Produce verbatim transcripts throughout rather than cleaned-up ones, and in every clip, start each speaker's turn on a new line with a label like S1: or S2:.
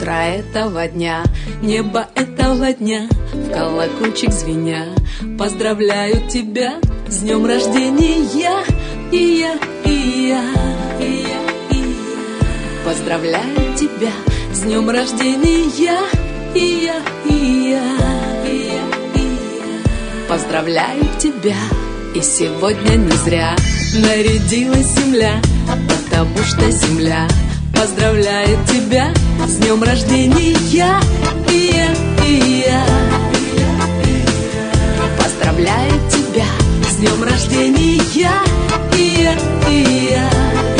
S1: утро этого дня, небо этого дня, в колокольчик звеня, поздравляю тебя с днем рождения, и я, и я, и я, и я. Поздравляю тебя с днем рождения, и я, и я, и я, и я. Поздравляю тебя, и сегодня не зря нарядилась земля, потому что земля поздравляет тебя с днем рождения, и я, и я. Поздравляю тебя с днем рождения, и я, и я, и я.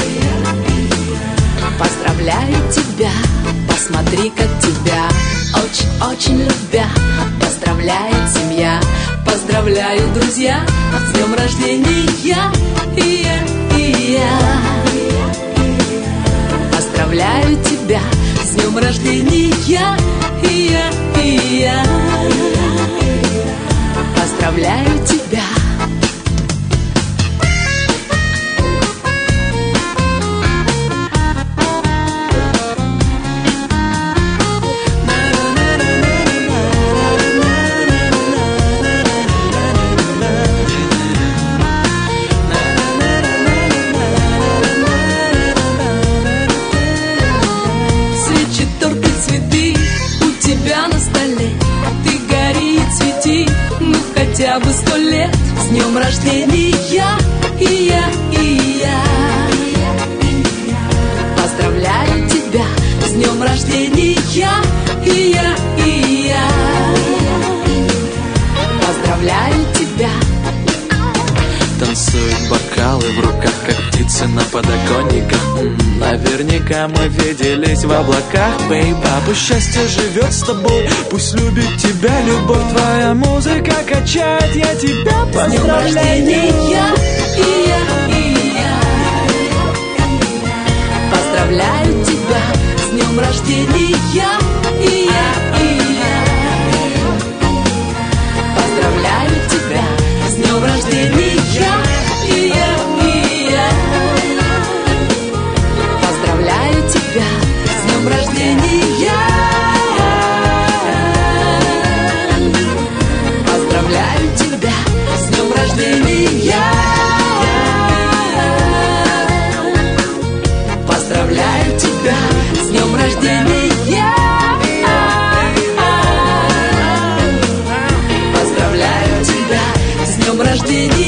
S1: Поздравляю тебя, посмотри, как тебя очень-очень любя поздравляет семья. Поздравляю, друзья, с днем рождения, и я, и я, и я. Поздравляю тебя с днем рождения, и я, и я, и я. Поздравляю тебя. Хотя бы сто лет, с днем рождения, я, и я, и я. Поздравляю тебя с днем рождения, я, и я, и я. Поздравляю тебя.
S2: Танцуют бокалы в руках, как птицы на подоконниках. М-м, наверняка мы виделись в облаках, бейба. Пусть счастье живет с тобой, пусть любит тебя любовь. Твоя музыка качает, я тебя поздравляю.
S1: С днем рождения, я, и я, и я. Поздравляю тебя с днем рождения, я, и я, и я. Поздравляю тебя с днем рождения, я, и я, и я. Поздравляю тебя с днем рождения, я. Поздравляю тебя с днем рождения, я. Поздравляю тебя с днем рождения, я. Поздравляю тебя с днем рождения.